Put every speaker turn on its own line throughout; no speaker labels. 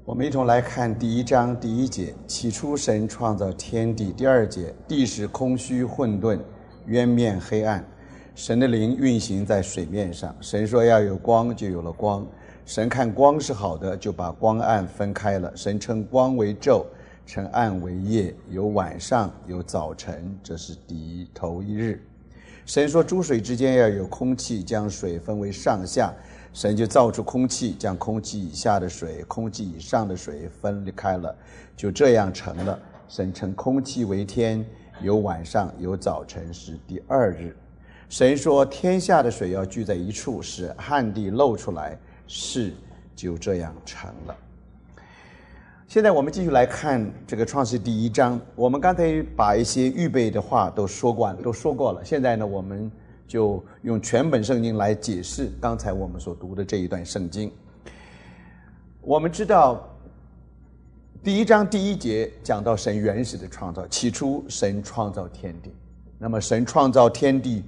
我们一同来看第1章第1节，起初神创造天地。第2节，地是空虚混沌，渊面黑暗，神的灵运行在水面上。神说要有光，就有了光。神看光是好的，就把光暗分开了。神称光为昼，称暗为夜，有晚上，有早晨，这是头一日。神说诸水之间要有空气，将水分为上下。神就造出空气，将空气以下的水、空气以上的水分开了，就这样成了。神称空气为天，有晚上，有早晨，是第2日。神说天下的水要聚在一处，使旱地露出来，事就这样成了。现在我们继续来看这个创世第1章。我们刚才把一些预备的话都说过了。现在呢，我们就用全本圣经来解释刚才我们所读的这一段圣经。我们知道第1章第1节讲到神原始的创造，起初神创造天地。那么神创造天地，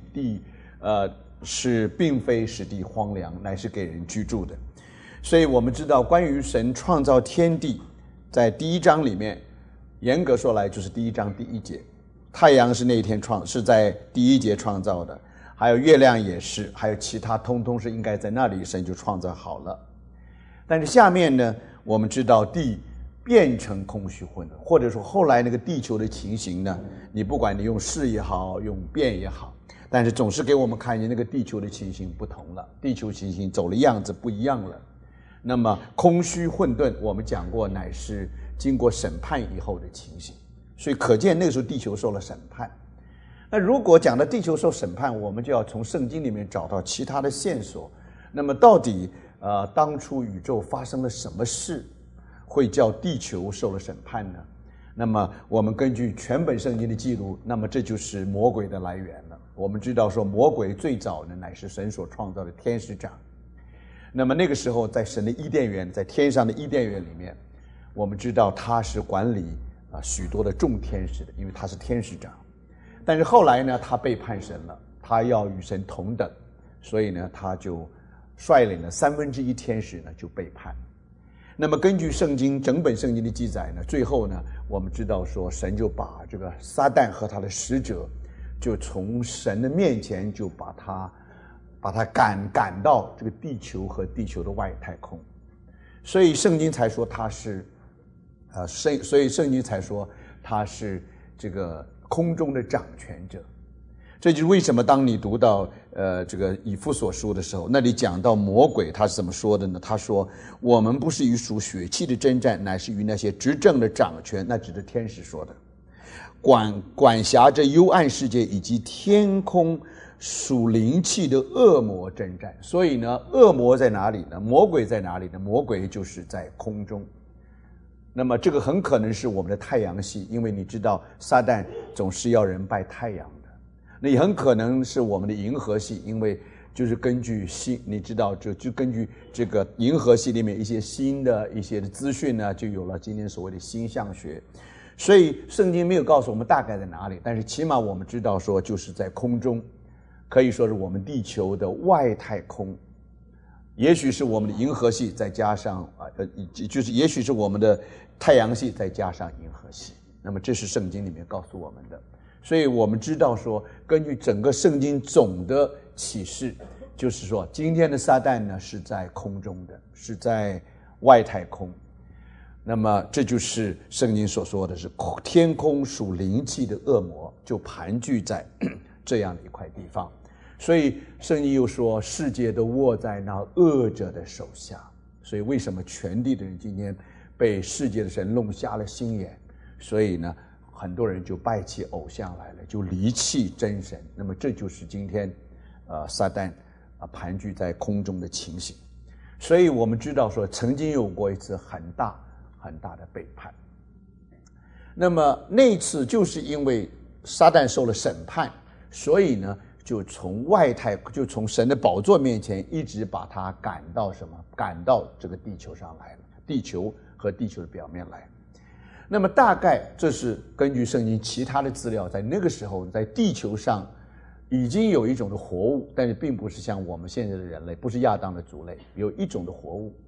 并非使地荒凉，乃是给人居住的。所以我们知道关于神创造天地，在第1章里面严格说来就是第1章第1节，太阳是那一天是在第1节创造的，还有月亮也是，还有其他通通是应该在那里神就创造好了。但是下面呢，我们知道地变成空虚混沌，或者说后来那个地球的情形呢，你不管你用是也好，用变也好，但是总是给我们看见那个地球的情形不同了，地球情形走了样子不一样了。那么空虚混沌我们讲过乃是经过审判以后的情形，所以可见那个时候地球受了审判。那如果讲到地球受审判，我们就要从圣经里面找到其他的线索。那么到底当初宇宙发生了什么事会叫地球受了审判呢？那么我们根据全本圣经的记录，那么这就是魔鬼的来源了。我们知道说魔鬼最早呢乃是神所创造的天使长。那么那个时候在神的伊甸园，在天上的伊甸园里面，我们知道他是管理许多的众天使的，因为他是天使长。但是后来呢，他背叛神了，他要与神同等，所以呢，他就率领了1/3天使呢就背叛。那么根据圣经整本圣经的记载呢，最后呢，我们知道说神就把这个撒旦和他的使者就从神的面前就把他赶到这个地球和地球的外太空。所以圣经才说他是所以圣经才说他是这个空中的掌权者。这就是为什么当你读到这个以弗所书的时候，那里讲到魔鬼他是怎么说的呢？他说我们不是与属血气的征战，乃是与那些执政的掌权，那指的天使说的，管辖着幽暗世界以及天空属灵气的恶魔征战。所以呢，恶魔在哪里呢？魔鬼在哪里呢？魔鬼就是在空中。那么这个很可能是我们的太阳系，因为你知道撒旦总是要人拜太阳的。那也很可能是我们的银河系，因为就是根据你知道就根据这个银河系里面一些新的一些的资讯呢，就有了今天所谓的星象学。所以圣经没有告诉我们大概在哪里，但是起码我们知道说就是在空中，可以说是我们地球的外太空，也许是我们的银河系再加上就是也许是我们的太阳系再加上银河系。那么这是圣经里面告诉我们的。所以我们知道说根据整个圣经总的启示，就是说今天的撒旦呢是在空中的，是在外太空。那么这就是圣经所说的是天空属灵气的恶魔就盘踞在这样的一块地方。所以圣经又说世界都握在那恶者的手下。所以为什么全地的人今天被世界的神弄瞎了心眼？所以呢很多人就拜起偶像来了，就离弃真神。那么这就是今天撒旦盘踞在空中的情形。所以我们知道说曾经有过一次很大的背叛。那么那一次就是因为撒旦受了审判，所以呢就从神的宝座面前一直把他赶到这个地球上来了，地球和地球的表面来。那么大概这是根据圣经其他的资料，在那个时候在地球上已经有一种的活物，但是并不是像我们现在的人类，不是亚当的族类，有一种的活物。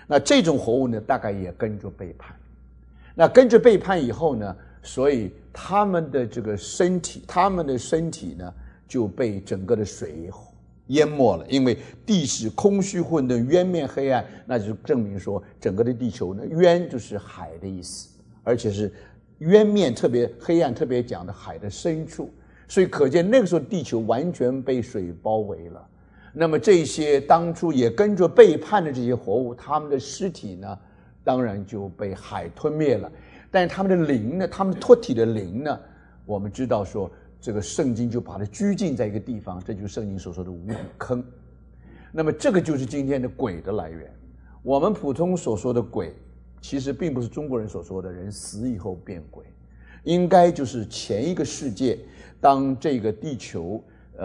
那这种活物呢，大概也跟着背叛。那跟着背叛以后呢，所以他们的这个身体呢就被整个的水淹没了，因为地是空虚混沌，渊面黑暗，那就证明说整个的地球呢，渊就是海的意思，而且是渊面特别黑暗，特别讲的海的深处，所以可见那个时候地球完全被水包围了。那么这些当初也跟着背叛的这些活物，他们的尸体呢，当然就被海吞灭了。但是他们的灵呢，他们脱体的灵呢，我们知道说这个圣经就把它拘禁在一个地方，这就是圣经所说的无底坑。那么这个就是今天的鬼的来源。我们普通所说的鬼，其实并不是中国人所说的人死以后变鬼，应该就是前一个世界，当这个地球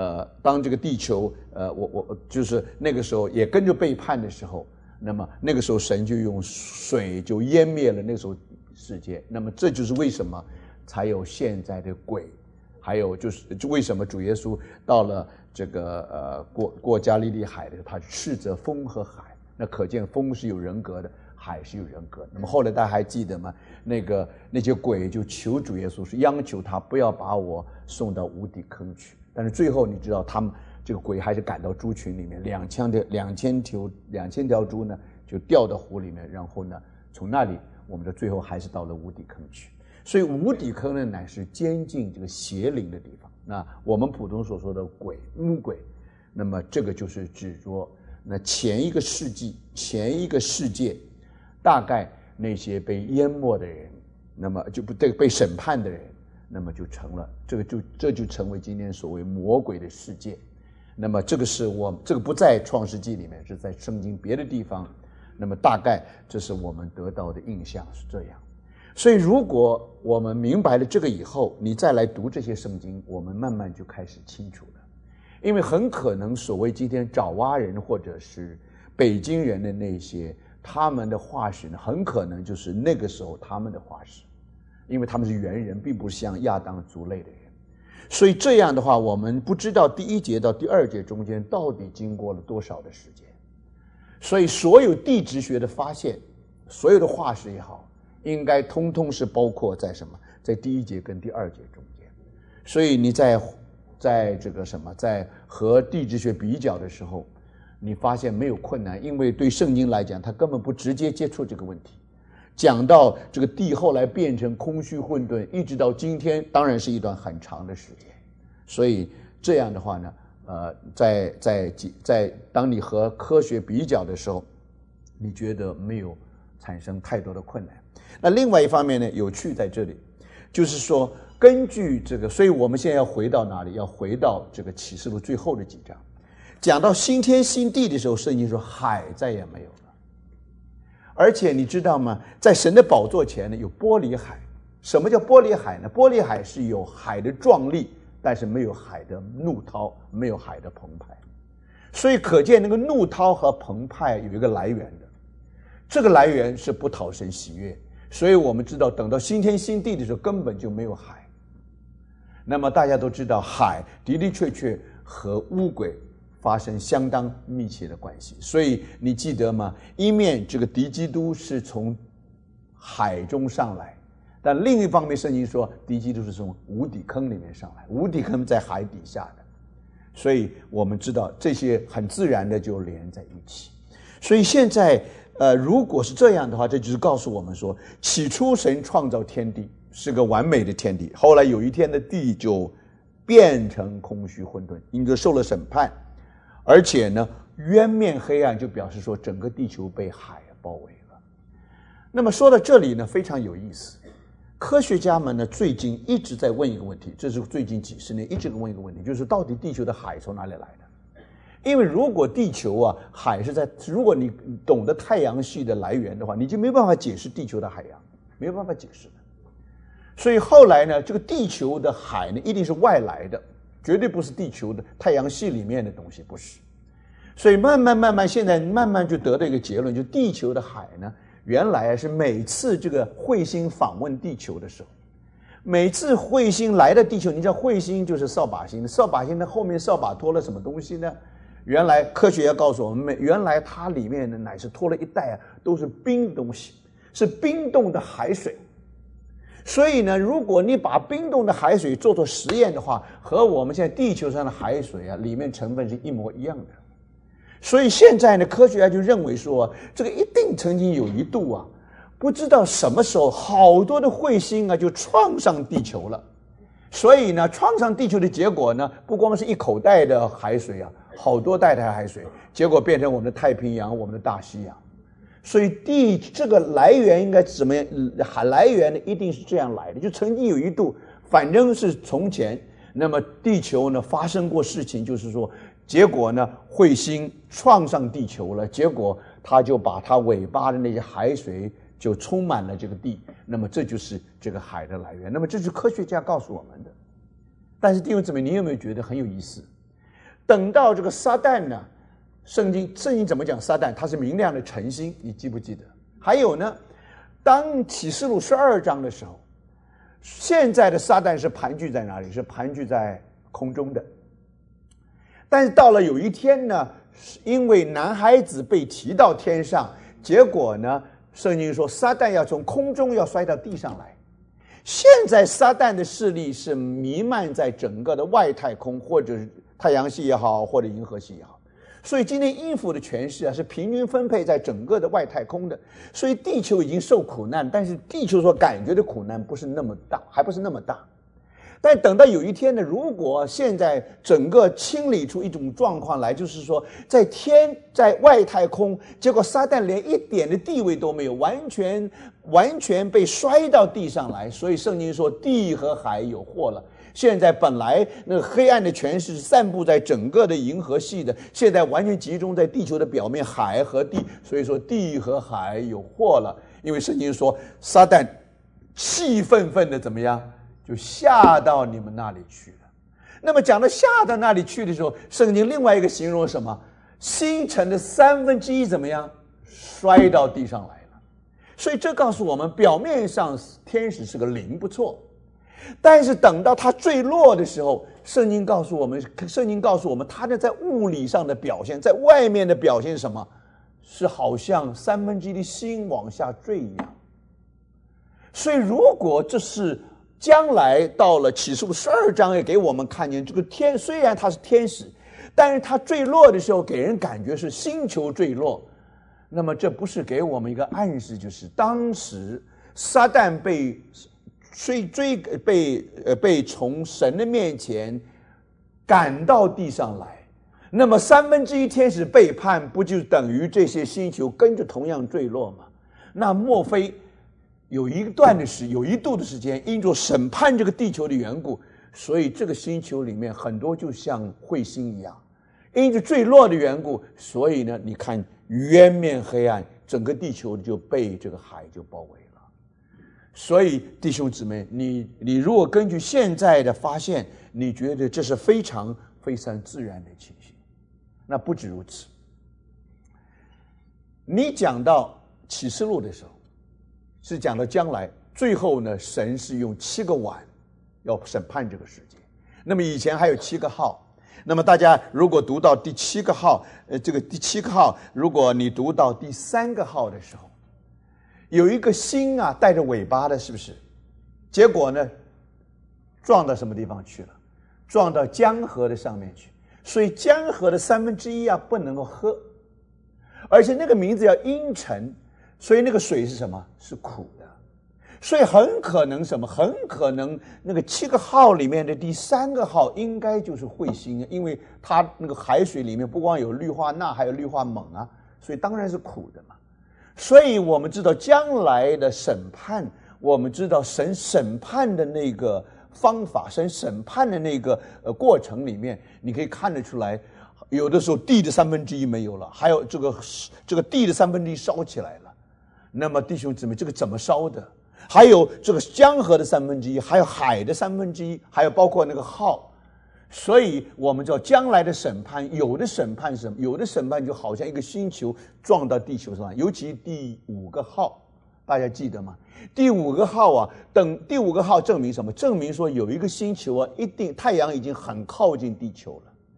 我就是那个时候也跟着背叛的时候，那么那个时候神就用水就淹灭了那个时候世界。那么这就是为什么才有现在的鬼，还有就是为什么主耶稣到了这个过加利利海的时候，他斥责风和海，那可见风是有人格的，海是有人格的。那么后来大家还记得吗？那些鬼就求主耶稣，是央求他不要把我送到无底坑去。但是最后你知道，他们这个鬼还是赶到猪群里面，2000条猪呢就掉到湖里面，然后呢从那里我们的最后还是到了无底坑去。所以无底坑呢乃是监禁这个邪灵的地方。那我们普通所说的鬼污鬼，那么这个就是指着那前一个世界大概那些被淹没的人，那么就不对被审判的人，那么就成了这就成为今天所谓魔鬼的世界。那么这个不在创世纪里面，是在圣经别的地方。那么大概这是我们得到的印象是这样。所以如果我们明白了这个以后，你再来读这些圣经，我们慢慢就开始清楚了。因为很可能所谓今天爪哇人或者是北京人的那些他们的化石呢，很可能就是那个时候他们的化石，因为他们是猿人，并不像亚当族类的人。所以这样的话，我们不知道第1节到第2节中间到底经过了多少的时间。所以所有地质学的发现，所有的化石也好，应该通通是包括在什么？在第1节跟第2节中间。所以你在这个什么，在和地质学比较的时候，你发现没有困难，因为对圣经来讲，它根本不直接接触这个问题。讲到这个地后来变成空虚混沌，一直到今天，当然是一段很长的时间。所以这样的话呢，在当你和科学比较的时候，你觉得没有产生太多的困难。那另外一方面呢，有趣在这里，就是说根据这个，所以我们现在要回到哪里？要回到这个启示录最后的几章，讲到新天新地的时候，圣经说海再也没有了。而且你知道吗？在神的宝座前呢，有玻璃海。什么叫玻璃海呢？玻璃海是有海的壮丽，但是没有海的怒涛，没有海的澎湃。所以可见那个怒涛和澎湃有一个来源的，这个来源是不讨神喜悦。所以我们知道，等到新天新地的时候，根本就没有海。那么大家都知道，海的的确确和污鬼发生相当密切的关系。所以你记得吗？一面这个敌基督是从海中上来，但另一方面圣经说敌基督是从无底坑里面上来，无底坑在海底下的。所以我们知道这些很自然的就连在一起。所以现在如果是这样的话，这就是告诉我们说，起初神创造天地是个完美的天地，后来有一天的地就变成空虚混沌，因着受了审判，而且呢渊面黑暗，就表示说整个地球被海包围了。那么说到这里呢，非常有意思，科学家们呢最近一直在问一个问题，这是最近几十年一直问一个问题，就是到底地球的海从哪里来的？因为如果地球啊海是在，如果你懂得太阳系的来源的话，你就没办法解释地球的海洋，没有办法解释的。所以后来呢，这个地球的海呢一定是外来的，绝对不是地球的太阳系里面的东西，不是。所以慢慢现在慢慢就得到一个结论，就地球的海呢，原来是每次这个彗星访问地球的时候，每次彗星来到地球，你知道彗星就是扫把星，扫把星的后面扫把拖了什么东西呢？ 原来科学家告诉我们，原来它里面呢乃是拖了一袋都是冰东西，是冰冻的海水。所以呢，如果你把冰冻的海水做实验的话，和我们现在地球上的海水里面成分是一模一样的。所以现在呢，科学家就认为说，这个一定曾经有一度不知道什么时候，好多的彗星就撞上地球了。所以呢，撞上地球的结果呢，不光是一口袋的海水好多袋的海水，结果变成我们的太平洋、我们的大西洋。所以这个来源应该怎么样？来源呢一定是这样来的，就曾经有一度，反正是从前，那么地球呢发生过事情，就是说，结果呢彗星撞上地球了，结果它就把它尾巴的那些海水就充满了这个地，那么这就是这个海的来源。那么这是科学家告诉我们的。但是弟兄姊妹，你有没有觉得很有意思？等到这个撒旦呢？圣经怎么讲撒旦？它是明亮的晨星，你记不记得？还有呢，当启示录12章的时候，现在的撒旦是盘踞在哪里？是盘踞在空中的。但是到了有一天呢，因为男孩子被提到天上，结果呢，圣经说撒旦要从空中要摔到地上来。现在撒旦的势力是弥漫在整个的外太空，或者是太阳系也好，或者银河系也好。所以今天阴府的权势是平均分配在整个的外太空的，所以地球已经受苦难，但是地球所感觉的苦难不是那么大，还不是那么大。但等到有一天呢，如果现在整个清理出一种状况来，就是说在外太空，结果撒旦连一点的地位都没有，完全被摔到地上来，所以圣经说地和海有祸了。现在本来那个黑暗的权势散布在整个的银河系的，现在完全集中在地球的表面，海和地，所以说地和海有祸了。因为圣经说撒旦气愤愤的怎么样，就下到你们那里去了。那么讲到下到那里去的时候，圣经另外一个形容什么？星辰的1/3怎么样，摔到地上来了。所以这告诉我们，表面上天使是个灵，不错。但是等到他坠落的时候，圣经告诉我们，他在物理上的表现，在外面的表现是什么？是好像1/3的星往下坠一样。所以如果这是将来到了启示录12章也给我们看见，这个天虽然它是天使，但是它坠落的时候给人感觉是星球坠落，那么这不是给我们一个暗示，就是当时撒旦被从神的面前赶到地上来，那么1/3天使背叛，不就等于这些星球跟着同样坠落吗？那莫非有一度的时间，因着审判这个地球的缘故，所以这个星球里面很多就像彗星一样，因着坠落的缘故，所以呢，你看渊面黑暗，整个地球就被这个海就包围了。所以弟兄姊妹，你如果根据现在的发现，你觉得这是非常非常自然的情形，那不止如此。你讲到启示录的时候，是讲到将来，最后呢，神是用7个碗要审判这个世界。那么以前还有7个号，那么大家如果读到第7个号，这个第7个号，如果你读到第3个号的时候，有一个星带着尾巴的，是不是？结果呢，撞到什么地方去了？撞到江河的上面去。所以江河的1/3不能够喝，而且那个名字叫阴沉，所以那个水是什么？是苦的。所以很可能什么？很可能那个7个号里面的第3个号应该就是彗星，因为它那个海水里面不光有氯化钠，还有氯化锰所以当然是苦的嘛。所以我们知道将来的审判，我们知道神审判的那个方法，神审判的那个过程里面，你可以看得出来，有的时候地的1/3没有了，还有这个地的1/3烧起来了。那么弟兄姊妹，这个怎么烧的？还有这个江河的1/3，还有海的1/3，还有包括那个号。所以我们知道将来的审判，有的审判是什么？有的审判就好像一个星球撞到地球上，尤其第5个号，大家记得吗？第5个号第5个号证明什么？证明说有一个星球一定太阳已经很靠近地球了。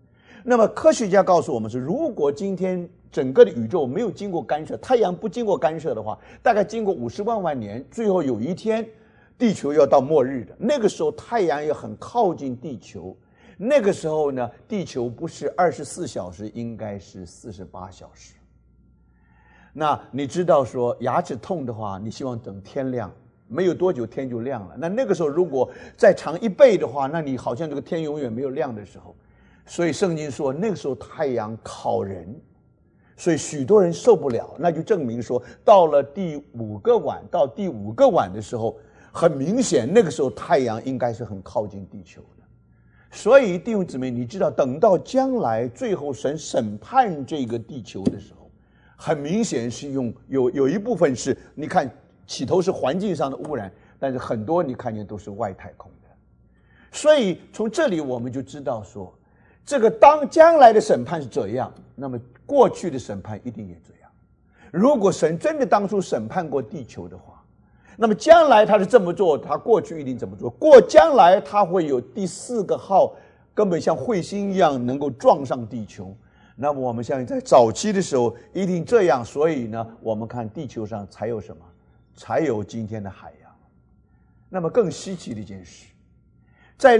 那么科学家告诉我们是，如果今天整个的宇宙没有经过干涉，太阳不经过干涉的话，大概经过50万年，最后有一天地球要到末日的，那个时候太阳也很靠近地球，那个时候呢，地球不是24小时，应该是48小时。那你知道说牙齿痛的话，你希望等天亮，没有多久天就亮了，那个时候如果再长1倍的话，那你好像这个天永远没有亮的时候。所以圣经说那个时候太阳烤人，所以许多人受不了，那就证明说到了第5个晚的时候，很明显那个时候太阳应该是很靠近地球的。所以弟兄姊妹，你知道等到将来最后神审判这个地球的时候，很明显是有一部分是你看起头是环境上的污染，但是很多你看见都是外太空的。所以从这里我们就知道说，这个当将来的审判是这样，那么过去的审判一定也这样。如果神真的当初审判过地球的话，那么将来他是这么做，他过去一定这么做，将来他会有第4个号根本像彗星一样能够撞上地球。那么我们相信在早期的时候一定这样，所以呢我们看地球上才有什么，才有今天的海洋。那么更稀奇的一件事，在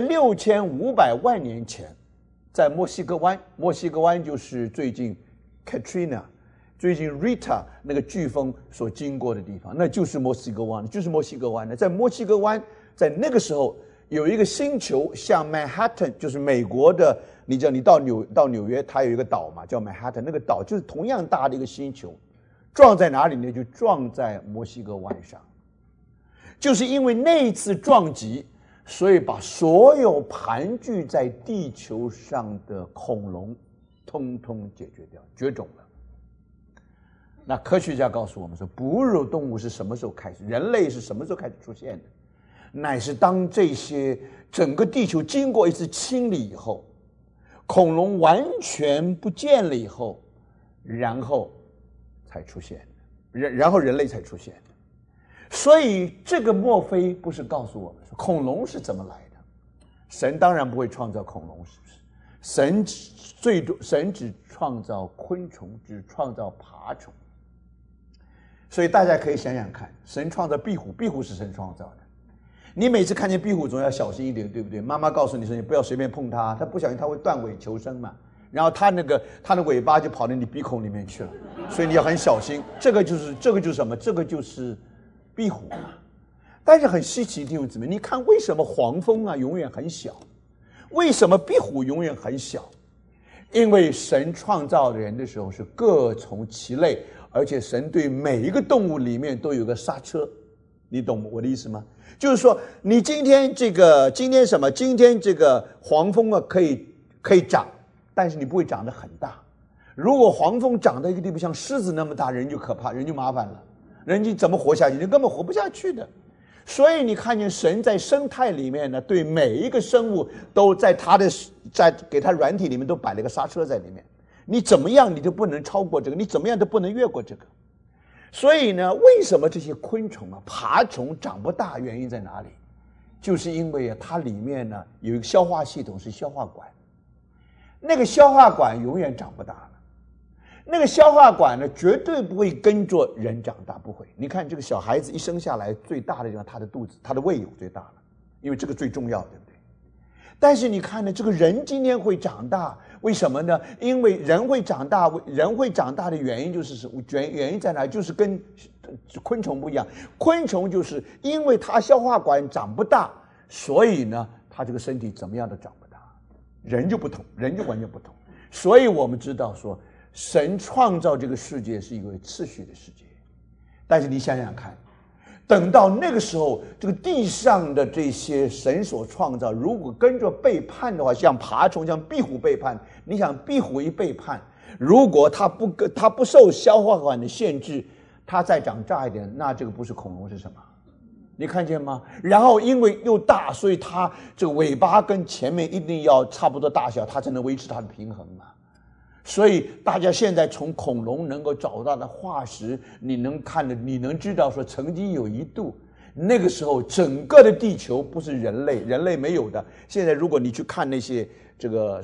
6500万年前，在墨西哥湾就是最近 Katrina 最近 Rita 那个飓风所经过的地方，那就是墨西哥湾，在墨西哥湾，在那个时候有一个星球像 Manhattan， 就是美国的，你知道你到纽约它有一个岛嘛，叫 Manhattan， 那个岛就是同样大的一个星球，撞在哪里呢？就撞在墨西哥湾上。就是因为那一次撞击，所以把所有盘踞在地球上的恐龙通通解决掉，绝种了。那科学家告诉我们说，哺乳动物是什么时候开始，人类是什么时候开始出现的？乃是当这些整个地球经过一次清理以后，恐龙完全不见了以后，然后才出现的，然后人类才出现的。所以这个莫非不是告诉我们说恐龙是怎么来的？神当然不会创造恐龙，是不是？神只创造昆虫，只创造爬虫。所以大家可以想想看，神创造壁虎，壁虎是神创造的。你每次看见壁虎总要小心一点，对不对？妈妈告诉你说你不要随便碰它，它不小心它会断尾求生嘛。然后它的尾巴就跑到你鼻孔里面去了，所以你要很小心。这个就是什么？这个就是壁虎嘛。但是很稀奇，弟兄姊妹，你看为什么黄蜂啊永远很小？为什么壁虎永远很小？因为神创造人的时候是各从其类，而且神对每一个动物里面都有个刹车，你懂我的意思吗？就是说，你今天这个黄蜂啊可以长，但是你不会长得很大。如果黄蜂长到一个地步像狮子那么大，人就可怕，人就麻烦了，人就怎么活下去？人根本活不下去的。所以你看见神在生态里面呢，对每一个生物都在给它软体里面都摆了个刹车在里面，你怎么样你都不能超过这个，你怎么样都不能越过这个。所以呢，为什么这些昆虫啊、爬虫长不大？原因在哪里？就是因为啊，它里面呢有一个消化系统是消化管，那个消化管永远长不大了。那个消化管呢，绝对不会跟着人长大，不会。你看这个小孩子一生下来，最大的地方他的肚子，他的胃有最大了，因为这个最重要，对不对？但是你看呢，这个人今天会长大，为什么呢？因为人会长大的原因就是原因在哪？就是跟昆虫不一样，昆虫就是因为它消化管长不大，所以呢，它这个身体怎么样都长不大。人就不同，人就完全不同。所以我们知道说，神创造这个世界是一个次序的世界，但是你想想看，等到那个时候，这个地上的这些神所创造，如果跟着背叛的话，像爬虫、像壁虎背叛，你想壁虎一背叛，如果它不受消化管的限制，它再长大一点，那这个不是恐龙是什么？你看见吗？然后因为又大，所以它这个尾巴跟前面一定要差不多大小，它才能维持它的平衡嘛。所以大家现在从恐龙能够找到的化石，你能知道说，曾经有一度，那个时候整个的地球不是人类没有的。现在如果你去看那些这个什么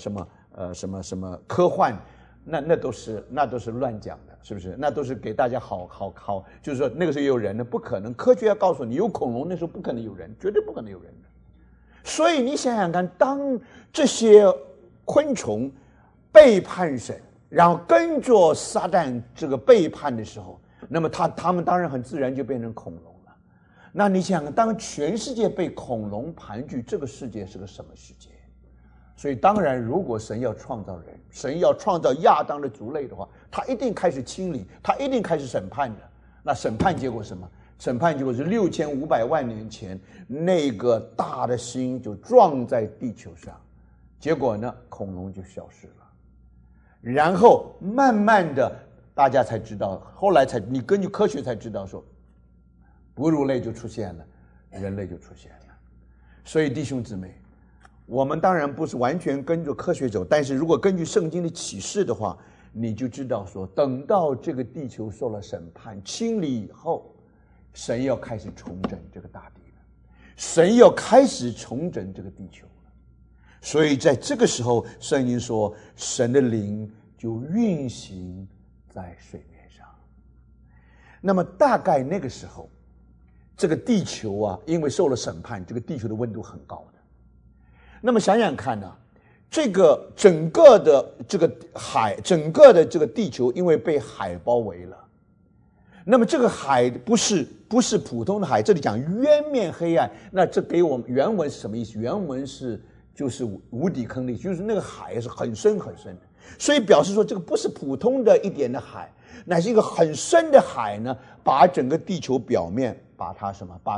什么科幻，那都是乱讲的，是不是？那都是给大家好，就是说那个时候也有人呢，不可能。科学要告诉你，有恐龙那时候不可能有人，绝对不可能有人的。所以你想想看，当这些昆虫背叛神，然后跟着撒旦这个背叛的时候，那么他们当然很自然就变成恐龙了。那你想，当全世界被恐龙盘踞，这个世界是个什么世界？所以当然，如果神要创造人，神要创造亚当的族类的话，他一定开始清理，他一定开始审判的。那审判结果什么？审判结果是6500万年前那个大的星就撞在地球上，结果呢，恐龙就消失了。然后慢慢的，大家才知道，后来你根据科学才知道说，哺乳类就出现了，人类就出现了。所以弟兄姊妹，我们当然不是完全跟着科学走，但是如果根据圣经的启示的话，你就知道说，等到这个地球受了审判清理以后，神要开始重整这个大地了，神要开始重整这个地球了。所以在这个时候，圣经说神的灵就运行在水面上。那么大概那个时候，这个地球啊，因为受了审判，这个地球的温度很高的。那么想想看呢，这个整个的这个海，整个的这个地球因为被海包围了，那么这个海不是普通的海，这里讲渊面黑暗，那这给我们原文是什么意思？原文就是无底坑里，就是那个海是很深很深的，所以表示说这个不是普通的一点的海，乃是一个很深的海呢，把整个地球表面把它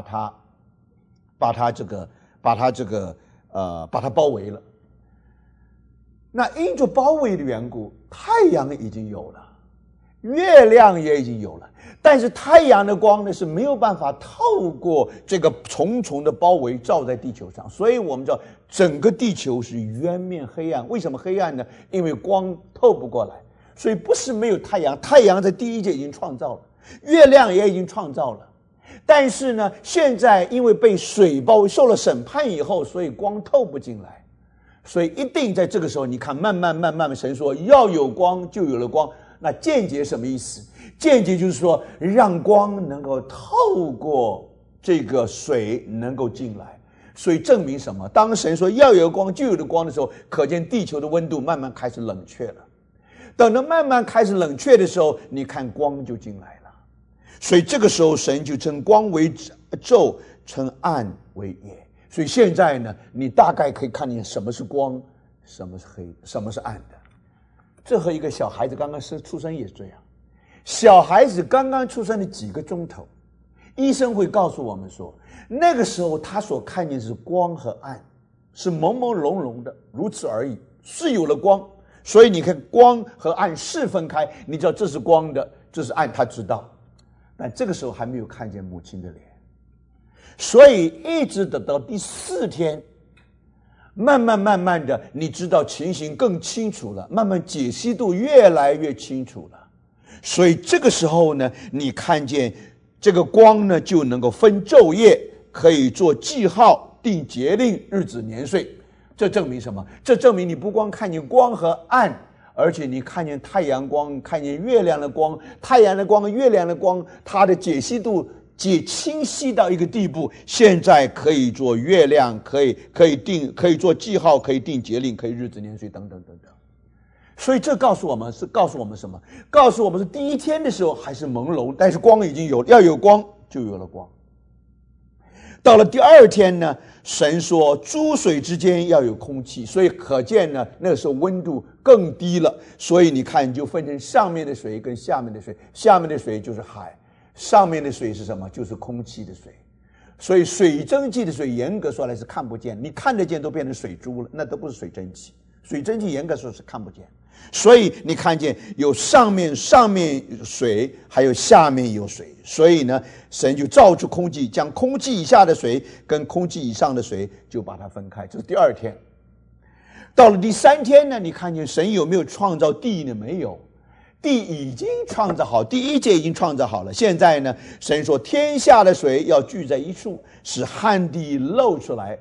包围了。那因着包围的缘故，太阳已经有了，月亮也已经有了，但是太阳的光呢是没有办法透过这个重重的包围照在地球上，所以我们知道整个地球是渊面黑暗。为什么黑暗呢？因为光透不过来，所以不是没有太阳，太阳在第一届已经创造了，月亮也已经创造了，但是呢，现在因为被水包围，受了审判以后，所以光透不进来，所以一定在这个时候，你看慢慢，神说要有光，就有了光。那间接什么意思？间接就是说，让光能够透过这个水能够进来。所以证明什么？当神说要有光，就有了光的时候，可见地球的温度慢慢开始冷却了。等到慢慢开始冷却的时候，你看光就进来了。所以这个时候，神就称光为昼，称暗为夜。所以现在呢，你大概可以看见什么是光，什么是黑，什么是暗的。这和一个小孩子刚刚出生也是这样。小孩子刚刚出生的几个钟头，医生会告诉我们说，那个时候他所看见是光和暗，是朦朦胧胧的，如此而已。是有了光，所以你看光和暗是分开，你知道这是光的，这是暗，他知道。但这个时候还没有看见母亲的脸，所以一直等到第4天，慢慢的，你知道情形更清楚了，慢慢解析度越来越清楚了。所以这个时候呢，你看见这个光呢，就能够分昼夜，可以做记号，定节令，日子年岁。这证明什么？这证明你不光看见光和暗，而且你看见太阳光，看见月亮的光，太阳的光、月亮的光，它的解析度清晰到一个地步，现在可以做月亮，可以做记号，可以定节令，可以日子年岁等等等等。所以这告诉我们什么？告诉我们是第1天的时候还是朦胧，但是光已经有，要有光就有了光。到了第2天呢，神说诸水之间要有空气，所以可见呢，那个时候温度更低了。所以你看，就分成上面的水跟下面的水，下面的水就是海，上面的水是什么？就是空气的水。所以水蒸气的水严格说来是看不见，你看得见都变成水珠了，那都不是水蒸气。水蒸气严格说是看不见。所以你看见有上面水，还有下面有水，所以呢，神就造出空气，将空气以下的水跟空气以上的水就把它分开。这是第2天。到了第3天呢，你看见神有没有创造地呢？没有，地已经创造好，第1节已经创造好了。现在呢，神说天下的水要聚在一处，使旱地露出来。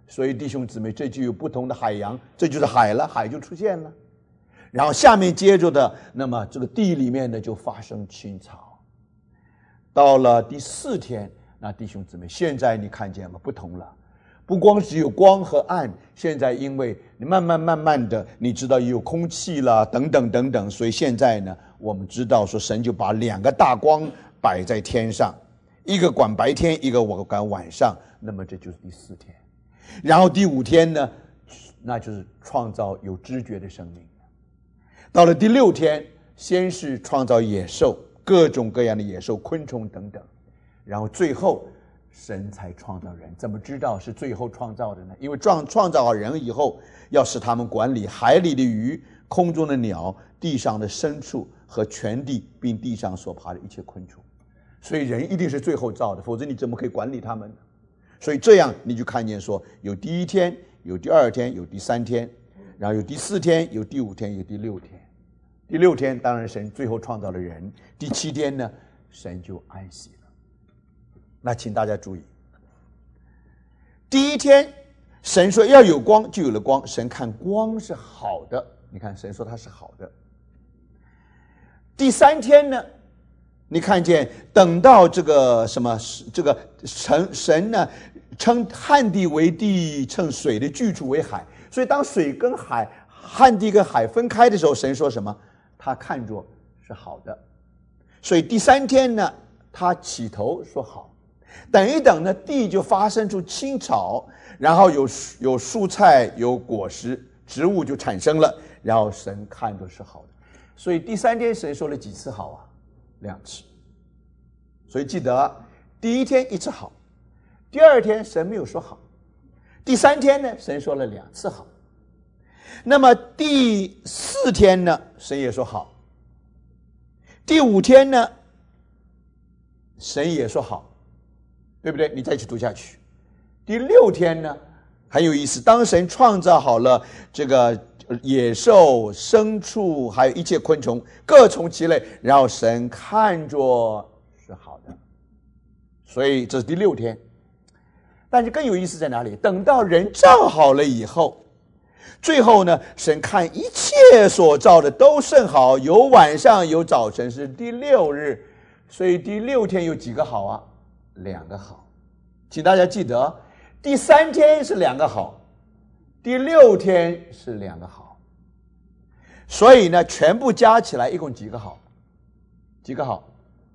所以弟兄姊妹，这就有不同的海洋，这就是海了，海就出现了。然后下面接着的，那么这个地里面呢就发生青草。到了第4天，那弟兄姊妹，现在你看见吗？不同了，不光只有光和暗，现在因为慢慢的，你知道有空气了，等等等等，所以现在呢，我们知道说神就把2个大光摆在天上，一个管白天，一个管晚上。那么这就是第4天。然后第5天呢，那就是创造有知觉的生命。到了第6天，先是创造野兽，各种各样的野兽、昆虫等等，然后最后神才创造人。怎么知道是最后创造的呢？因为创造好人以后，要使他们管理海里的鱼、空中的鸟、地上的牲畜和全地，并地上所爬的一切昆虫。所以人一定是最后造的，否则你怎么可以管理他们呢？所以这样你就看见说，有第1天，有第2天，有第3天，然后有第4天，有第5天，有第6天。第6天当然神最后创造了人，第7天呢，神就安息了。那请大家注意，第1天神说要有光，就有了光，神看光是好的，你看神说它是好的。第3天呢，你看见等到这个什么，这个神呢称旱地为地，称水的居处为海。所以当水跟海、旱地跟海分开的时候，神说什么？他看作是好的。所以第3天呢，他起头说好，等一等呢，地就发生出青草，然后有蔬菜，有果实，植物就产生了，然后神看作是好的。所以第3天神说了几次好啊？2次。所以记得第1天1次好，第2天神没有说好，第3天呢神说了2次好。那么第4天呢，神也说好，第5天呢，神也说好，对不对？你再去读下去。第6天呢，很有意思，当神创造好了这个野兽、牲畜，还有一切昆虫，各从其类，然后神看作是好的，所以这是第6天。但是更有意思在哪里？等到人造好了以后，最后呢，神看一切所造的都甚好，有晚上有早晨，是第6日。所以第6天有几个好啊？2个好。请大家记得，第3天是2个好，第6天是2个好。所以呢，全部加起来一共几个好？几个好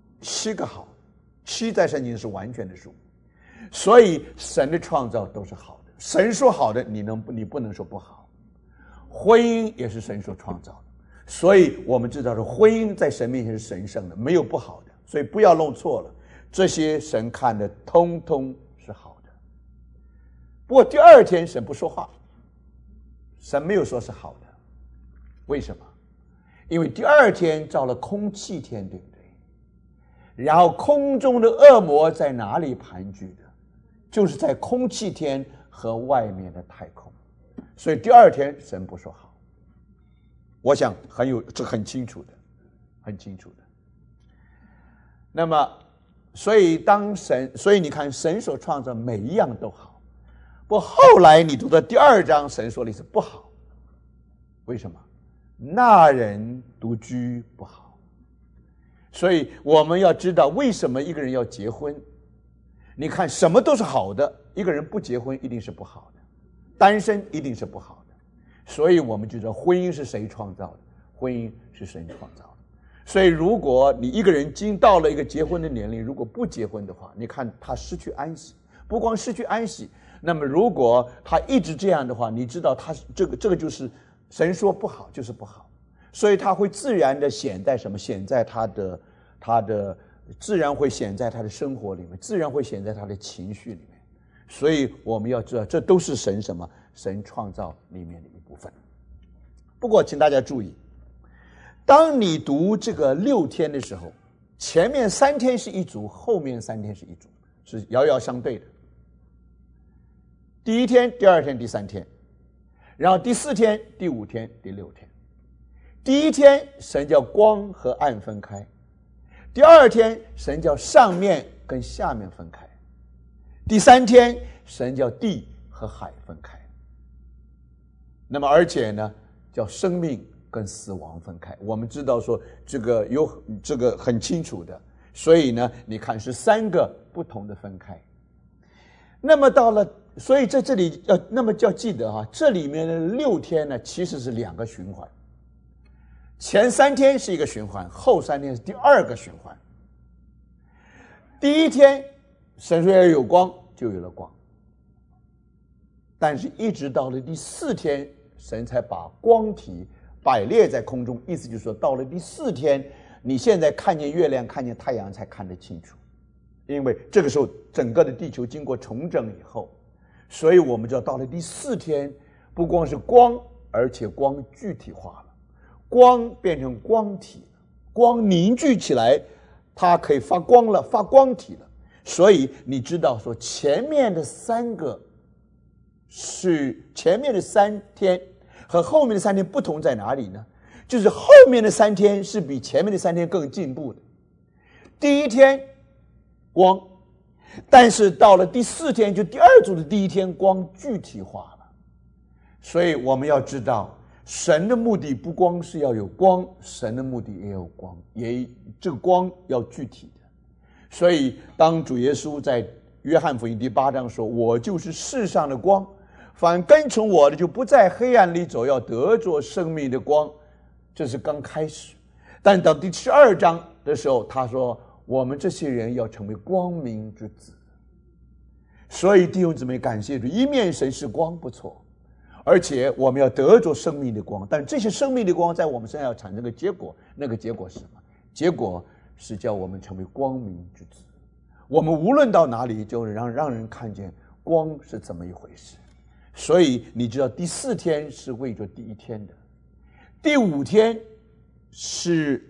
？7个好。7在圣经是完全的数。所以神的创造都是好的，神说好的，你不能说不好。婚姻也是神所创造的，所以我们知道说婚姻在神面前是神圣的，没有不好的，所以不要弄错了，这些神看的通通是好的。不过第2天神不说话，神没有说是好的。为什么？因为第2天造了空气天，对不对？然后空中的恶魔在哪里盘踞的？就是在空气天和外面的太空。所以第2天神不说好，我想这很清楚的，很清楚的。那么所以你看神所创造每一样都好，不过后来你读到第2章，神说的是不好。为什么？那人独居不好。所以我们要知道为什么一个人要结婚。你看什么都是好的，一个人不结婚一定是不好的，单身一定是不好的。所以我们就知道婚姻是谁创造的？婚姻是神创造的。所以如果你一个人到了一个结婚的年龄，如果不结婚的话，你看他失去安息，不光失去安息，那么如果他一直这样的话，你知道他这个就是神说不好就是不好。所以他会自然的显在什么？显在他的自然会显在他的生活里面，自然会显在他的情绪里面。所以我们要知道，这都是神什么？神创造里面的一部分。不过请大家注意，当你读这个6天的时候，前面3天是一组，后面3天是一组，是遥遥相对的。第1天、第2天、第3天，然后第4天、第5天、第6天。第1天神叫光和暗分开，第2天神叫上面跟下面分开，第3天神叫地和海分开。那么而且呢，叫生命跟死亡分开。我们知道说这个有这个很清楚的，所以呢，你看是3个不同的分开。那么到了，所以在这里那么就要记得这里面的6天呢，其实是2个循环。前3天是一个循环，后3天是第2个循环。第1天，神说要有光，就有了光。但是一直到了第4天，神才把光体摆列在空中，意思就是说，到了第4天，你现在看见月亮、看见太阳才看得清楚，因为这个时候整个的地球经过重整以后，所以我们就到了第4天，不光是光，而且光具体化了，光变成光体了，光凝聚起来，它可以发光了，发光体了。所以你知道说，前面的3天和后面的3天不同在哪里呢？就是后面的3天是比前面的3天更进步的。第1天光，但是到了第4天，就第2组的第1天，光具体化了。所以我们要知道，神的目的不光是要有光，神的目的也有光，这个光要具体的。所以当主耶稣在约翰福音第8章说，我就是世上的光，凡跟从我的就不在黑暗里走，要得着生命的光，这是刚开始。但到第12章的时候，他说我们这些人要成为光明之子。所以弟兄姊妹，感谢主，一面神是光不错，而且我们要得着生命的光，但这些生命的光在我们身上要产生个结果，那个结果是什么？结果是叫我们成为光明之子。我们无论到哪里，就让人看见光是怎么一回事。所以你知道，第4天是为着第1天的，第5天是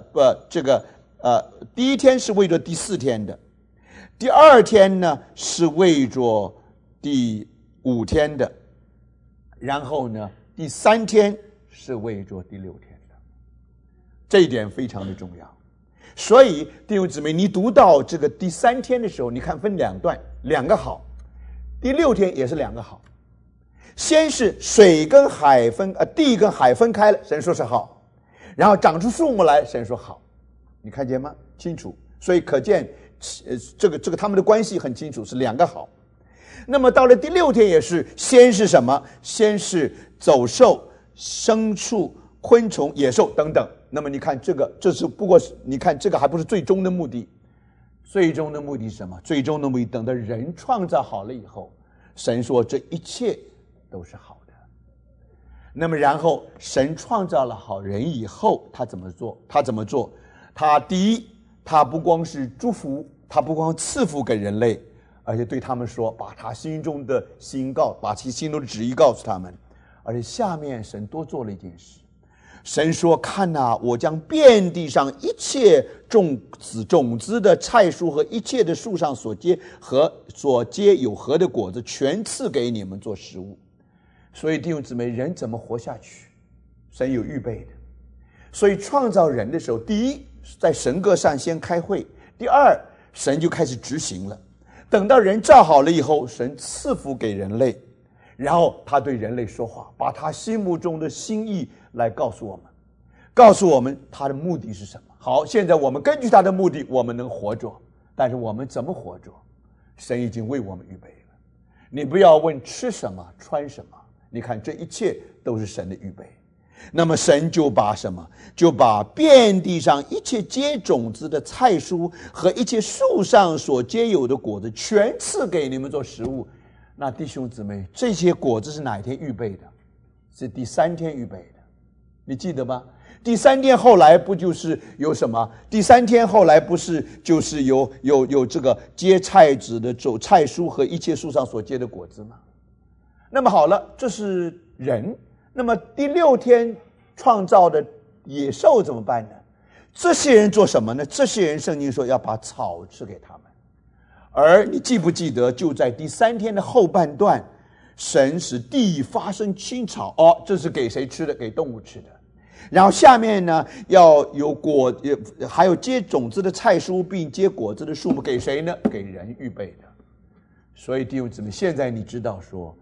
第1天是为着第4天的，第2天呢是为着第5天的，然后呢第3天是为着第6天的。这一点非常的重要。所以弟兄姊妹，你读到这个第3天的时候，你看分2段，2个好，第6天也是2个好。先是水跟海地跟海分开了，神说是好，然后长出树木来，神说好。你看见吗？清楚。所以可见这个他们的关系很清楚，是2个好。那么到了第6天也是，先是什么？先是走兽、牲畜、昆虫、野兽等等。那么你看这是不过是，你看这个还不是最终的目的。最终的目的是什么？最终的目的，等到人创造好了以后，神说这一切都是好的。那么然后神创造了好人以后，他怎么做？他第一，他不光是祝福，他不光赐福给人类，而且对他们说，把他心中的把其心中的旨意告诉他们。而且下面神多做了一件事，神说，看哪，我将遍地上一切种子的菜蔬和一切的树上所结有核的果子，全赐给你们做食物。所以弟兄姊妹，人怎么活下去，神有预备的。所以创造人的时候，第一，在神阁上先开会，第二，神就开始执行了。等到人造好了以后，神赐福给人类，然后他对人类说话，把他心目中的心意来告诉我们他的目的是什么。好，现在我们根据他的目的，我们能活着，但是我们怎么活着，神已经为我们预备了。你不要问吃什么穿什么，你看这一切都是神的预备。那么神就把什么？就把遍地上一切结种子的菜蔬和一切树上所结有的果子，全赐给你们做食物。那弟兄姊妹，这些果子是哪一天预备的？是第3天预备的，你记得吗？第3天后来不就是有什么？第3天后来不是就是有这个结菜子的菜蔬和一切树上所结的果子吗？那么好了，这是人。那么第6天创造的野兽怎么办呢？这些人做什么呢？这些人圣经说要把草吃给他们。而你记不记得，就在第3天的后半段，神使地发生青草，这是给谁吃的？给动物吃的。然后下面呢，要有还有结种子的菜蔬并结果子的树木，给谁呢？给人预备的。所以弟兄姊妹，现在你知道说，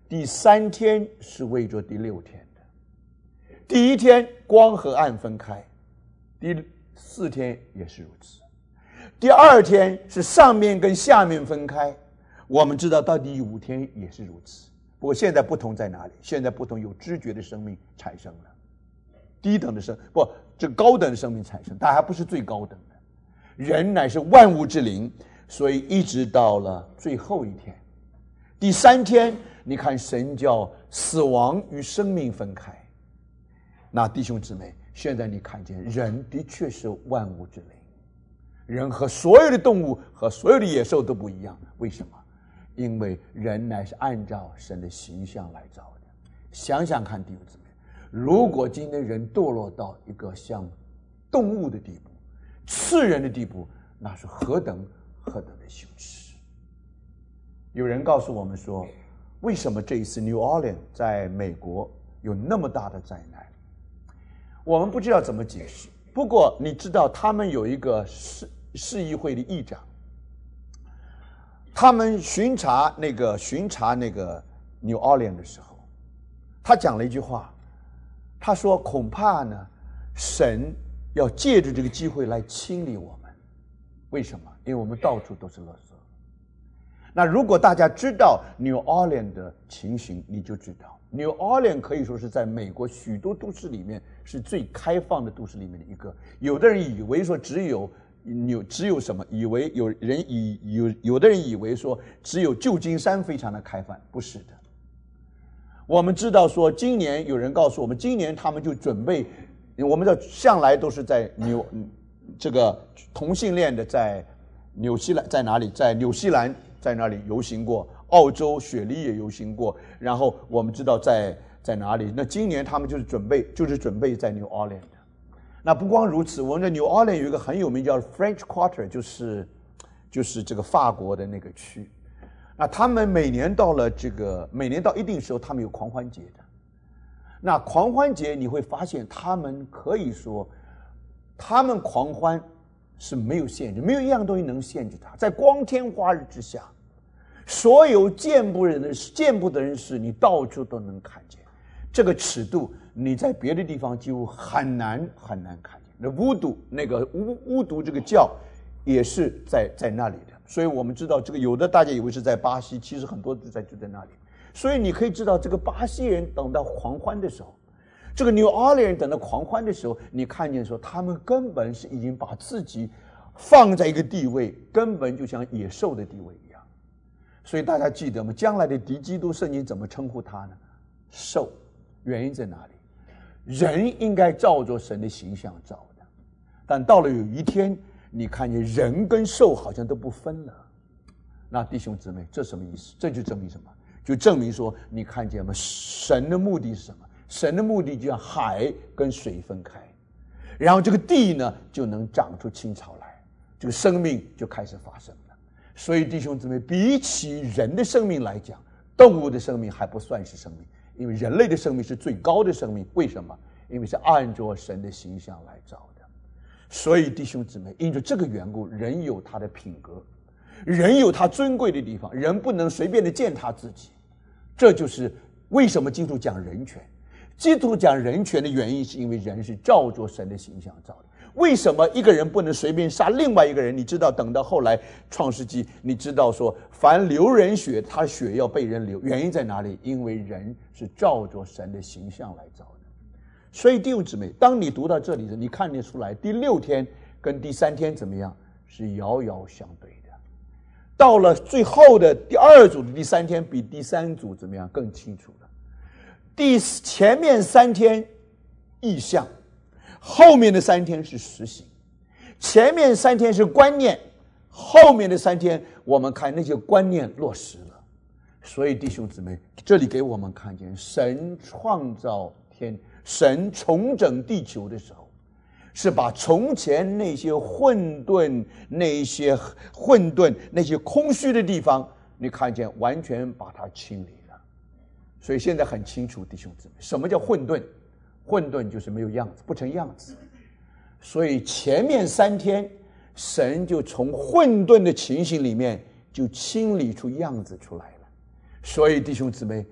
第3天是为着第6天的。第1天光和暗分开，第4天也是如此。第2天是上面跟下面分开，我们知道到第5天也是如此。不过现在不同在哪里？现在不同有知觉的生命产生了，低等的这高等的生命产生，但还不是最高等的。人乃是万物之灵，所以一直到了最后一天，第3天，你看神叫死亡与生命分开。那弟兄姊妹，现在你看见人的确是万物之灵，人和所有的动物和所有的野兽都不一样。为什么？因为人乃是按照神的形象来造的。想想看，弟兄姊妹，如果今天人堕落到一个像动物的地步，次人的地步，那是何等的羞耻。有人告诉我们说，为什么这一次 New Orleans 在美国有那么大的灾难？我们不知道怎么解释。不过你知道他们有一个市议会的议长，他们巡查那个 New Orleans 的时候，他讲了一句话，他说恐怕呢神要借着这个机会来清理我们。为什么？因为我们到处都是垃圾。那如果大家知道 New Orleans 的情形，你就知道 New Orleans 可以说是在美国许多都市里面是最开放的都市里面的一个。有的人以为说只有什么，以为有的人以为说只有旧金山非常的开放，不是的。我们知道说今年有人告诉我们，今年他们就准备，我们向来都是在这个同性恋的在纽西兰，在哪里？在纽西兰在那里游行过，澳洲雪梨也游行过，然后我们知道在哪里？那今年他们就是准备在 New Orleans 的。那不光如此，我们的 New Orleans 有一个很有名叫 French Quarter， 就是这个法国的那个区。那他们每年到一定时候，他们有狂欢节的。那狂欢节你会发现，他们可以说，他们狂欢是没有限制，没有一样东西能限制它。在光天化日之下，所有见不得人事，你到处都能看见。这个尺度，你在别的地方几乎很难看见。那巫毒这个教也是在那里的。所以我们知道这个，有的大家以为是在巴西，其实很多就在那里。所以你可以知道，这个巴西人等到狂欢的时候，这个 New Orleans 人等到狂欢的时候，你看见说他们根本是已经把自己放在一个地位，根本就像野兽的地位一样。所以大家记得吗？将来的敌基督圣经怎么称呼他呢？兽。原因在哪里？人应该照着神的形象造的，但到了有一天，你看见人跟兽好像都不分了。那弟兄姊妹，这什么意思？这就证明什么？就证明说，你看见吗？神的目的是什么？神的目的就像海跟水分开，然后这个地呢就能长出青草来，这个生命就开始发生了。所以弟兄姊妹，比起人的生命来讲，动物的生命还不算是生命，因为人类的生命是最高的生命。为什么？因为是按着神的形象来造的。所以弟兄姊妹，因着这个缘故，人有他的品格，人有他尊贵的地方，人不能随便的践踏自己。这就是为什么基督徒讲人权。基督徒讲人权的原因，是因为人是照着神的形象造的。为什么一个人不能随便杀另外一个人？你知道，等到后来创世纪，你知道说，凡流人血，他的血要被人流。原因在哪里？因为人是照着神的形象来造的。所以弟兄姊妹，当你读到这里的，你看得出来，第6天跟第3天怎么样？是遥遥相对的。到了最后的第2组的第3天，比第3组怎么样？更清楚了。前面3天意象，后面的3天是实行。前面3天是观念，后面的3天我们看那些观念落实了。所以弟兄姊妹，这里给我们看见，神创造天，神重整地球的时候，是把从前那些混沌、那些空虚的地方，你看见完全把它清理了。所以现在很清楚，弟兄姊妹，什么叫混沌？混沌就是没有样子，不成样子。所以前面3天，神就从混沌的情形里面就清理出样子出来了。所以弟兄姊妹，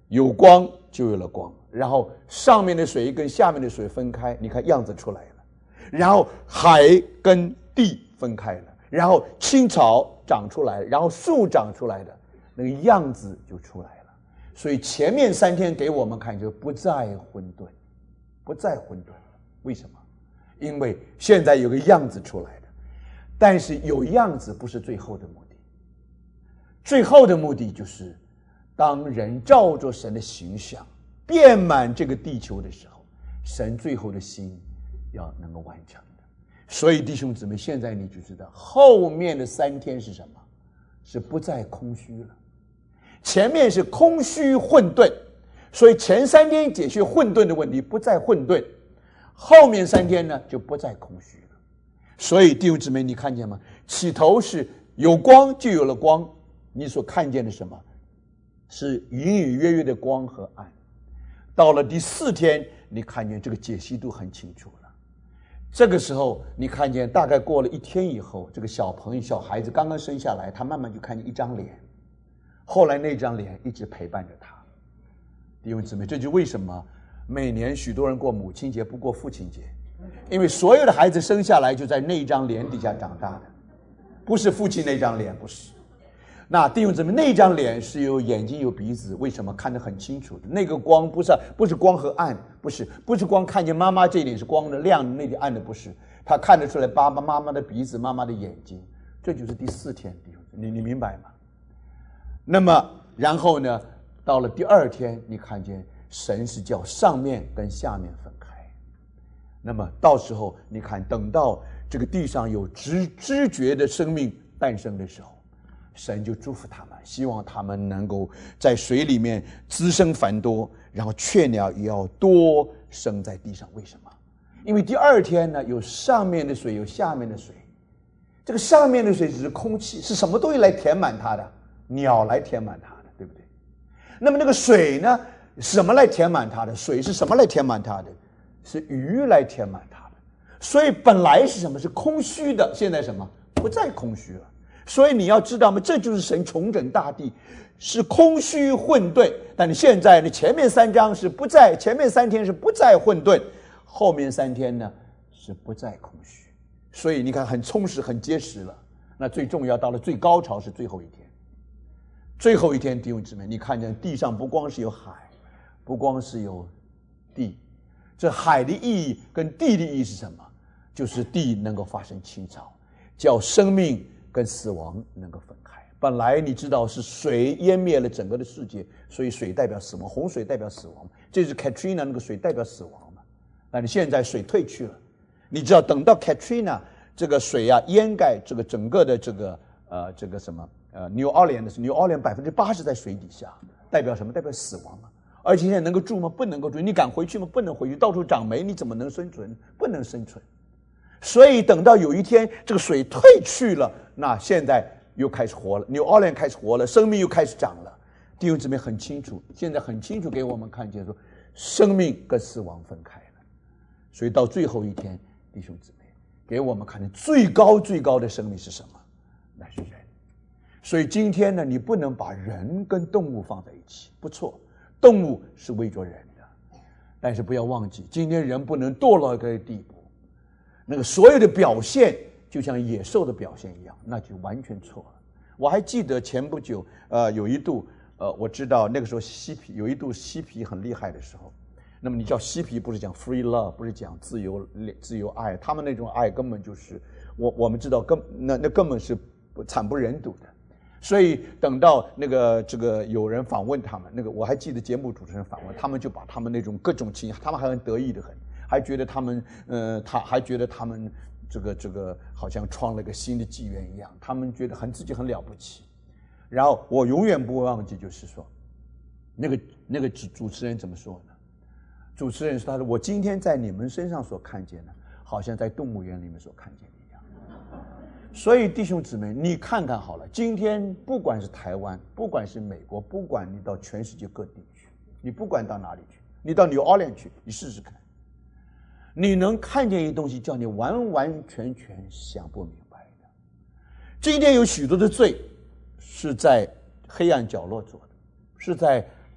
有光就有了光，然后上面的水跟下面的水分开，你看样子出来了。然后海跟地分开了，然后青草长出来，然后树长出来的那个样子就出来了。所以前面3天给我们看就不再混沌，不再混沌。为什么？因为现在有个样子出来的，但是有样子不是最后的目的。最后的目的就是当人照着神的形象遍满这个地球的时候，神最后的心要能够完成的。所以弟兄姊妹，现在你就知道后面的3天是什么？是不再空虚了。前面是空虚混沌，所以前3天解决混沌的问题，不再混沌，后面3天呢就不再空虚了。所以弟兄姊妹，你看见吗？起头是有光就有了光，你所看见的什么？是隐隐约约的光和暗。到了第4天，你看见这个解析度很清楚了。这个时候你看见大概过了1天以后，这个小孩子刚刚生下来，他慢慢就看见一张脸，后来那张脸一直陪伴着他。弟兄姊妹，这就为什么每年许多人过母亲节不过父亲节，因为所有的孩子生下来就在那张脸底下长大的，不是父亲那张脸，不是。那弟兄姊妹，那张脸是有眼睛有鼻子，为什么看得很清楚的？那个光不是光和暗，不是光看见妈妈这一点是光的亮的，那点暗的不是，他看得出来爸爸妈妈的鼻子，妈妈的眼睛。这就是第4天，弟兄姊妹，你明白吗？那么然后呢，到了第2天，你看见神是叫上面跟下面分开。那么到时候你看，等到这个地上有知觉的生命诞生的时候，神就祝福他们，希望他们能够在水里面滋生繁多，然后雀鸟也要多生在地上。为什么？因为第2天呢，有上面的水，有下面的水。这个上面的水只是空气，是什么东西来填满它的？鸟来填满它的，对不对？那么那个水呢，什么来填满它的？水是什么来填满它的？是鱼来填满它的。所以本来是什么？是空虚的，现在什么？不再空虚了。所以你要知道吗？这就是神重整大地，是空虚混沌。但你现在呢？前面3章是不再，前面3天是不再混沌，后面3天呢是不再空虚。所以你看，很充实，很结实了。那最重要，到了最高潮是最后1天。最后1天，弟兄姊妹，你看见地上不光是有海，不光是有地，这海的意义跟地的意义是什么？就是地能够发生青草，叫生命跟死亡能够分开。本来你知道是水淹灭了整个的世界，所以水代表死亡，洪水代表死亡，这是 Katrina 那个水代表死亡嘛。那你现在水退去了，你知道等到 Katrina 这个水啊淹盖这个整个的这个什么New Orleans，80% 在水底下，代表什么？代表死亡啊！而且现在能够住吗？不能够住。你敢回去吗？不能回去。到处长霉，你怎么能生存？不能生存。所以等到有一天这个水退去了，那现在又开始活了 ，New Orleans 开始活了，生命又开始长了。弟兄姊妹很清楚，现在很清楚给我们看见说，生命跟死亡分开了。所以到最后1天，弟兄姊妹给我们看见最高的生命是什么？那是人。所以今天呢，你不能把人跟动物放在一起，不错，动物是为着人的，但是不要忘记，今天人不能堕落到一个地步。那个所有的表现就像野兽的表现一样，那就完全错了。我还记得前不久，有一度，我知道那个时候有一度嬉皮很厉害的时候。那么你叫嬉皮，不是讲 free love， 不是讲自由爱，他们那种爱根本就是我们知道那根本是惨不忍睹的。所以等到这个有人访问他们，我还记得节目主持人访问他们，就把他们那种各种情，他们还很得意的很。还觉得他们，还觉得他们这个好像创了一个新的纪元一样，他们觉得自己很了不起。然后我永远不会忘记，就是说，那个主持人怎么说呢？主持人说：“他说我今天在你们身上所看见的，好像在动物园里面所看见的一样。”所以弟兄姊妹，你看看好了，今天不管是台湾，不管是美国，不管你到全世界各地去，你不管到哪里去，你到New Orleans去，你试试看。你能看见一东西叫你完完全全想不明白的。今天有许多的罪是在黑暗角落做的，是在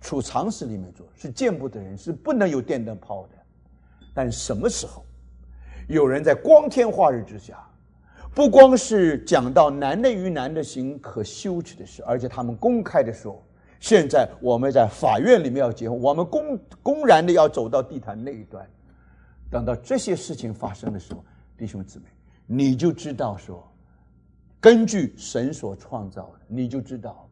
储藏室里面做，是见不得人，是不能有电灯泡的。但什么时候有人在光天化日之下，不光是讲到男的与男的行可羞耻的事，而且他们公开的说，现在我们在法院里面要结婚，我们公然的要走到地坛那一端。等到这些事情发生的时候，弟兄姊妹，你就知道说，根据神所创造的，你就知道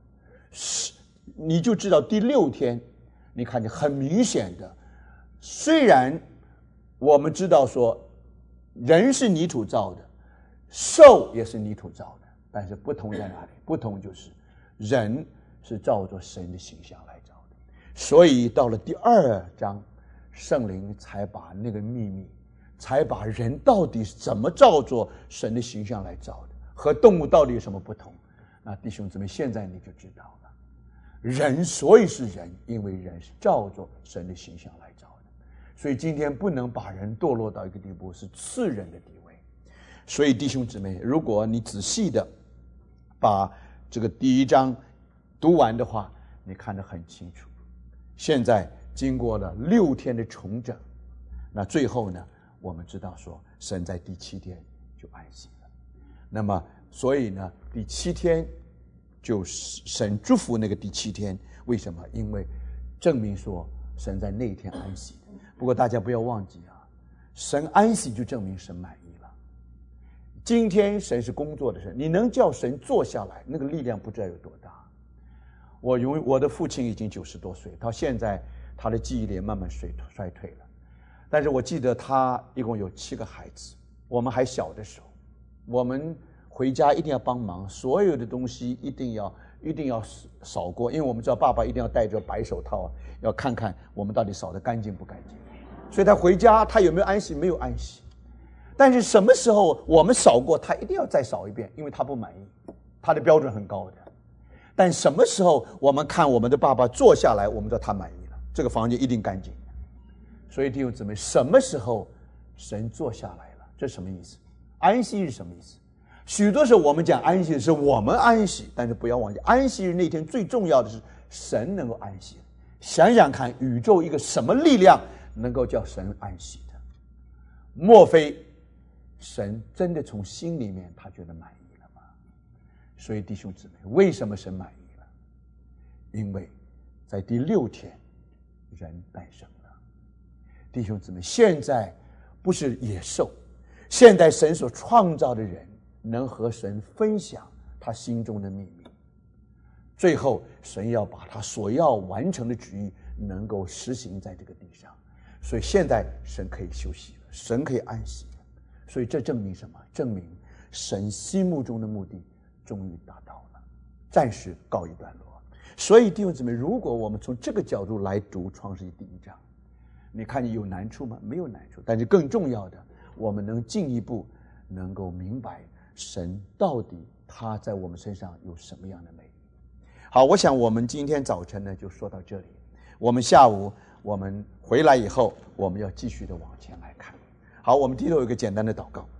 第6天，你看见很明显的，虽然我们知道说人是泥土造的，兽也是泥土造的，但是不同在哪里？不同就是人是照着神的形象来造的。所以到了第2章，圣灵才把那个秘密，才把人到底是怎么照着神的形象来造的，和动物到底有什么不同。那弟兄姊妹，现在你就知道了，人所以是人，因为人是照着神的形象来造的。所以今天不能把人堕落到一个地步，是次人的地位。所以弟兄姊妹，如果你仔细的把这个第1章读完的话，你看得很清楚。现在经过了6天的重整，那最后呢，我们知道说神在第7天就安息了。那么所以呢，第7天就神祝福那个第7天。为什么？因为证明说神在那一天安息。不过大家不要忘记啊，神安息就证明神满意了。今天神是工作的神，你能叫神坐下来，那个力量不知道有多大。我的父亲已经90多岁，到现在他的记忆力慢慢衰退了。但是我记得他一共有7个孩子，我们还小的时候，我们回家一定要帮忙，所有的东西一定要扫过，因为我们知道爸爸一定要戴着白手套，要看看我们到底扫得干净不干净。所以他回家，他有没有安息？没有安息。但是什么时候我们扫过，他一定要再扫一遍，因为他不满意，他的标准很高的。但什么时候我们看我们的爸爸坐下来，我们知道他满意了，这个房间一定干净。所以弟兄姊妹，什么时候神坐下来了，这是什么意思？安息日什么意思？许多时候我们讲安息日是我们安息，但是不要忘记，安息日那天最重要的是神能够安息。想想看，宇宙一个什么力量能够叫神安息的？莫非神真的从心里面他觉得满意了吗？所以弟兄姊妹，为什么神满意了？因为在第6天人诞生了。弟兄姊妹，现在不是野兽，现在神所创造的人能和神分享他心中的秘密，最后神要把他所要完成的旨意能够实行在这个地上。所以现在神可以休息了，神可以安息了。所以这证明什么？证明神心目中的目的终于达到了，暂时告一段落。所以弟兄姊妹，如果我们从这个角度来读创世记第1章，你看你有难处吗？没有难处。但是更重要的，我们能进一步能够明白神到底他在我们身上有什么样的美意。好，我想我们今天早晨呢就说到这里，我们下午我们回来以后，我们要继续的往前来看。好，我们低头有一个简单的祷告。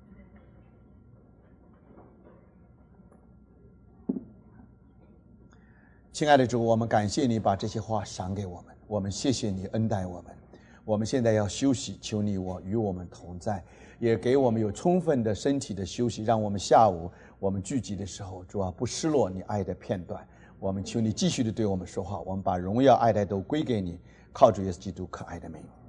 亲爱的主，我们感谢你把这些话赏给我们，我们谢谢你恩待我们。我们现在要休息，求你与我们同在，也给我们有充分的身体的休息，让我们下午我们聚集的时候，主啊，不失落你爱的片段。我们求你继续的对我们说话，我们把荣耀爱戴都归给你，靠主耶稣基督可爱的名。